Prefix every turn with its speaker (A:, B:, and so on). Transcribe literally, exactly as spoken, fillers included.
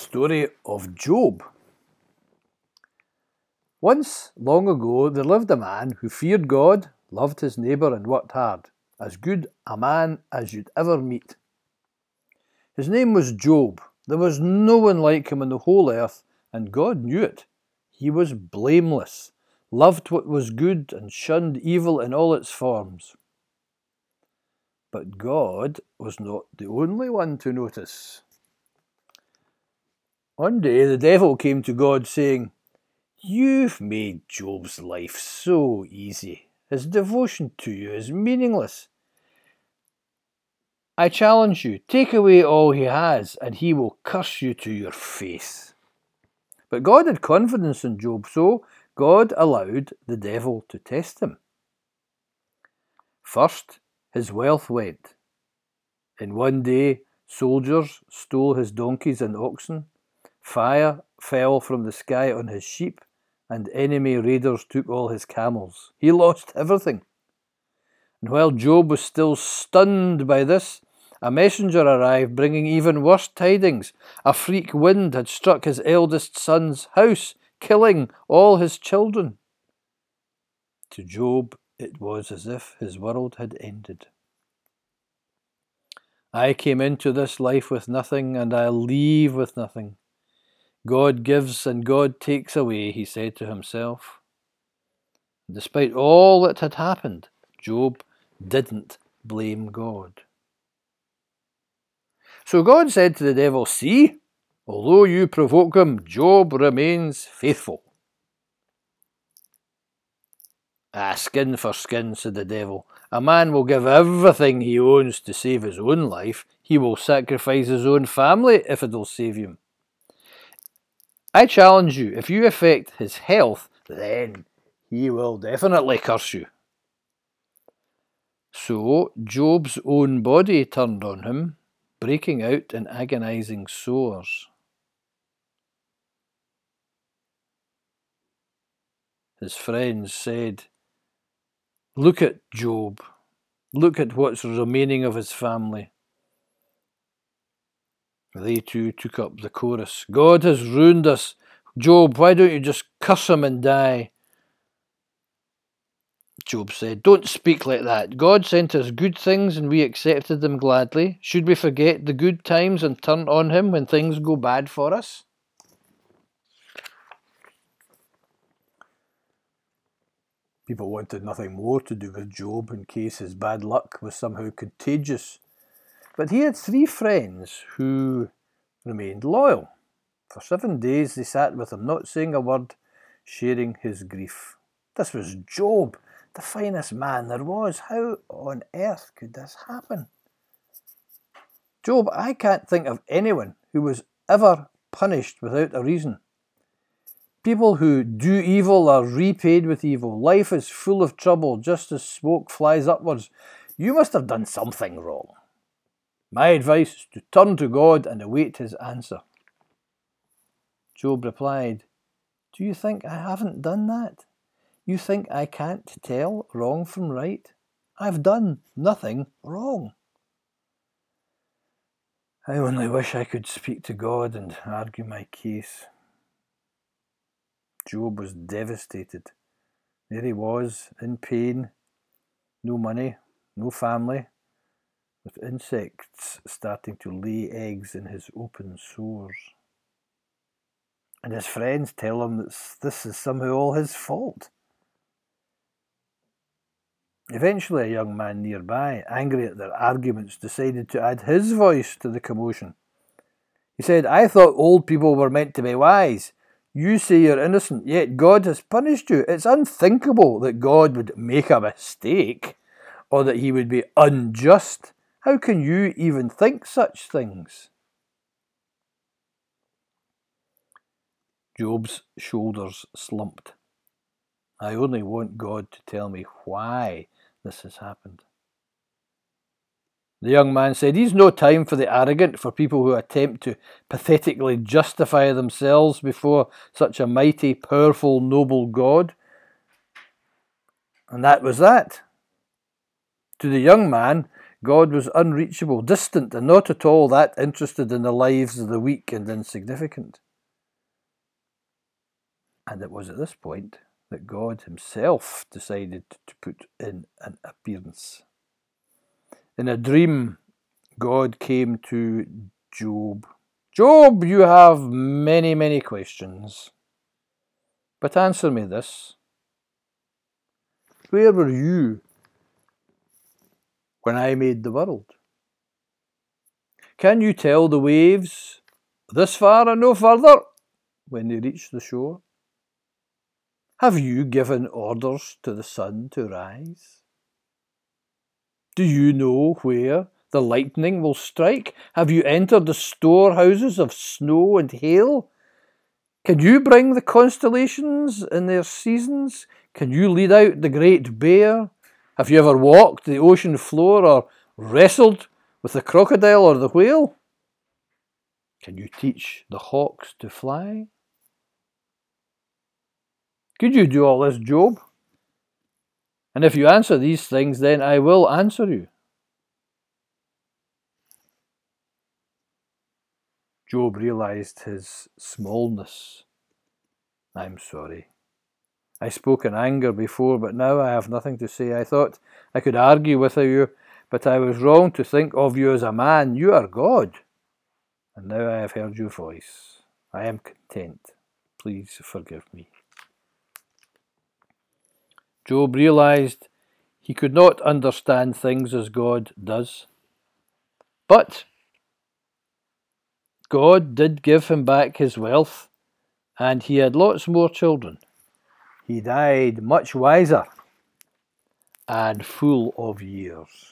A: story of Job. Once, long ago, there lived a man who feared God, loved his neighbour and worked hard, as good a man as you'd ever meet. His name was Job. There was no one like him on the whole earth, and God knew it. He was blameless, loved what was good, and shunned evil in all its forms. But God was not the only one to notice. One day the devil came to God saying, "You've made Job's life so easy. His devotion to you is meaningless. I challenge you, take away all he has, and he will curse you to your face." But God had confidence in Job, so God allowed the devil to test him. First, his wealth went. In one day, soldiers stole his donkeys and oxen. Fire fell from the sky on his sheep, and enemy raiders took all his camels. He lost everything. And while Job was still stunned by this, a messenger arrived bringing even worse tidings. A freak wind had struck his eldest son's house, killing all his children. To Job, it was as if his world had ended. "I came into this life with nothing, and I'll leave with nothing. God gives and God takes away," he said to himself. Despite all that had happened, Job didn't blame God. So God said to the devil, "See, although you provoke him, Job remains faithful." "Ah, skin for skin," said the devil. "A man will give everything he owns to save his own life. He will sacrifice his own family if it'll save him. I challenge you, if you affect his health, then he will definitely curse you." So Job's own body turned on him, breaking out in agonizing sores. His friends said, "Look at Job. Look at what's remaining of his family." They too took up the chorus. "God has ruined us. Job, why don't you just curse him and die?" Job said, "Don't speak like that. God sent us good things and we accepted them gladly. Should we forget the good times and turn on him when things go bad for us?" People wanted nothing more to do with Job in case his bad luck was somehow contagious. But he had three friends who remained loyal. For seven days they sat with him, not saying a word, sharing his grief. This was Job, the finest man there was. How on earth could this happen? "Job, I can't think of anyone who was ever punished without a reason. People who do evil are repaid with evil. Life is full of trouble, just as smoke flies upwards. You must have done something wrong. My advice is to turn to God and await his answer." Job replied, "Do you think I haven't done that? You think I can't tell wrong from right? I've done nothing wrong. I only wish I could speak to God and argue my case." Job was devastated. There he was, in pain, no money, no family, with insects starting to lay eggs in his open sores. And his friends tell him that this is somehow all his fault. Eventually, a young man nearby, angry at their arguments, decided to add his voice to the commotion. He said, "I thought old people were meant to be wise. You say you're innocent, yet God has punished you. It's unthinkable that God would make a mistake, or that he would be unjust. How can you even think such things?" Job's shoulders slumped. "I only want God to tell me why this has happened." The young man said, "He's no time for the arrogant, for people who attempt to pathetically justify themselves before such a mighty, powerful, noble God." And that was that. To the young man, God was unreachable, distant, and not at all that interested in the lives of the weak and insignificant. And it was at this point that God himself decided to put in an appearance. In a dream, God came to Job. Job, you have many, many questions. But answer me this. Where were you when I made the world? Can you tell the waves this far and no further when they reach the shore? Have you given orders to the sun to rise? Do you know where the lightning will strike? Have you entered the storehouses of snow and hail? Can you bring the constellations in their seasons? Can you lead out the great bear? Have you ever walked the ocean floor or wrestled with the crocodile or the whale? Can you teach the hawks to fly? Could you do all this, Job? And if you answer these things, then I will answer you. Job realized his smallness. I'm sorry. I spoke in anger before, but now I have nothing to say. I thought I could argue with you, but I was wrong to think of you as a man. You are God. And now I have heard your voice. I am content. Please forgive me. Job realized he could not understand things as God does. But God did give him back his wealth, and he had lots more children. He died much wiser and full of years.